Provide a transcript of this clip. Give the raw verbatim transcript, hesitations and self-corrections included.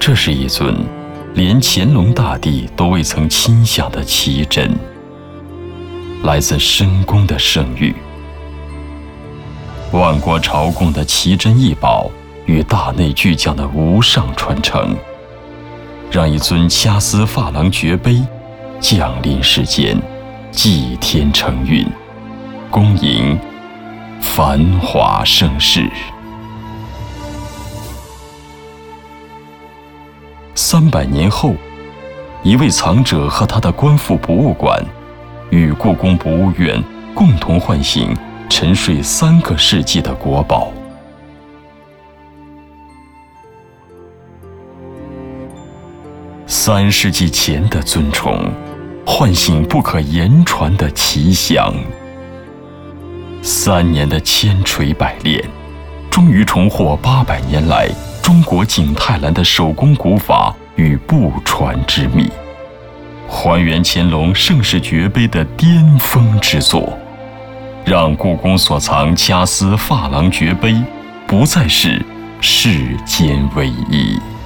这是一尊连乾隆大帝都未曾亲享的奇珍，来自深宫的圣谕。万国朝贡的奇珍异宝与大内巨匠的无上传承，让一尊掐丝珐琅绝杯降临世间，祭天承运，恭迎繁华盛世。三百年后，一位藏者和他的官复博物馆与故宫博物院共同唤醒沉睡三个世纪的国宝。三世纪前的尊崇，唤醒不可言传的奇想。三年的千锤百炼，终于重获八百年来中国景泰蓝的手工古法与不传之秘，还原乾隆盛世绝杯的巅峰之作，让故宫所藏掐丝珐琅绝杯不再是世间唯一。